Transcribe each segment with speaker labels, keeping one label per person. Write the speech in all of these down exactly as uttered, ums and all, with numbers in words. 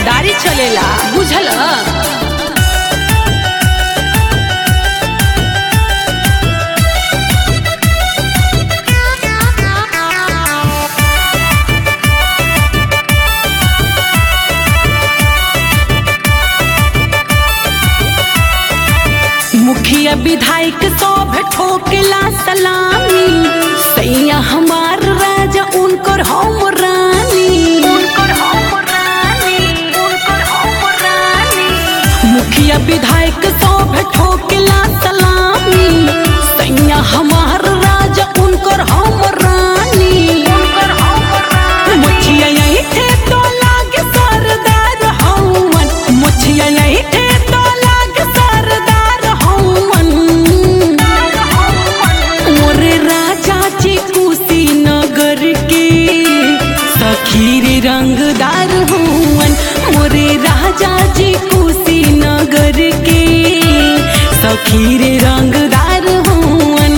Speaker 1: रंगदारी चलेला बुझल। मुखिया विधायक सब ठोकेला सलामी, सैया हमार राजा उनकर हम रानी। मुखिया विधायक सब ठोकेला सलामी, सैया हमार राजा उनकर हम रानी। मुखिया यही थे तो लागे सरदार हवन, मुखिया यही थे तो लागे सरदार हवन। मोरे राजा जी कुशीनगर के सखीर रंगदार हवन, मोरे राजा जी कुशीनगर के सखीर रंगदार हवन।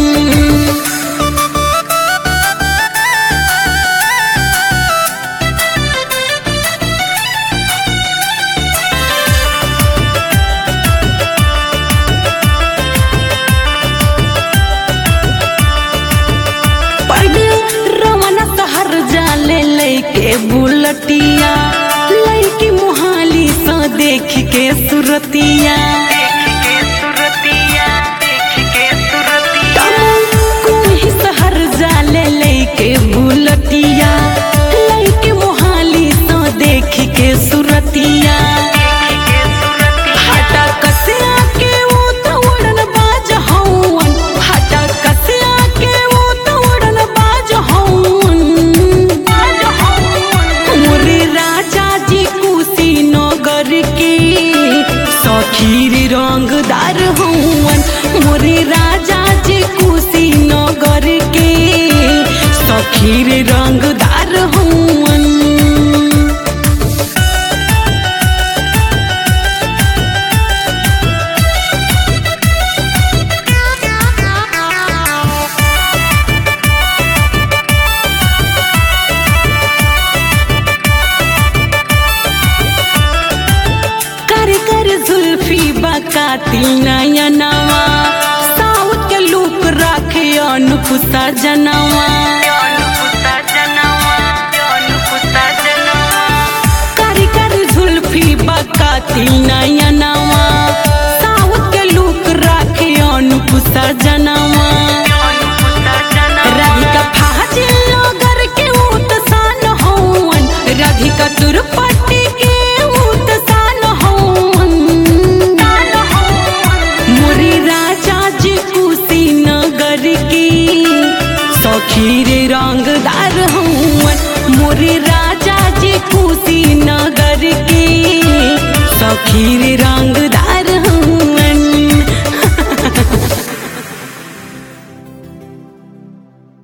Speaker 1: रवाना शहर जाले लैके बुलटिया, लैकी मोहाली सा देख के सुरतिया। कोई शहर जाले लैके बुलटिया, लैकी मोहाली सा देख के सुरतिया। हटा कसिया के वो तो उड़न बाज हवन, हटा कसिया के वो तो उड़न बाज हवन। मोरे राजा जी कुशीनगर के सखीर रंगदार हवन, मोरे राजा जी कुशीनगर के सखीर रंगदार हवन। जुल्फी बकातिल नया नवा, साउथ के लूक राखे अनुपुता जनवा। कारी कारी जुल्फी बकातिल नया नवा, साउथ के लूक राखे अनुपुता जनवा। राधिका फाजिल नगर के उत्सान हवन, राधिका तुरपट्टी के उत्सान हवन। मोरे राजा जी कुशीनगर के सखीर रंगदार हवन, मोरे राजा जी कुशीनगर के सखीर रंग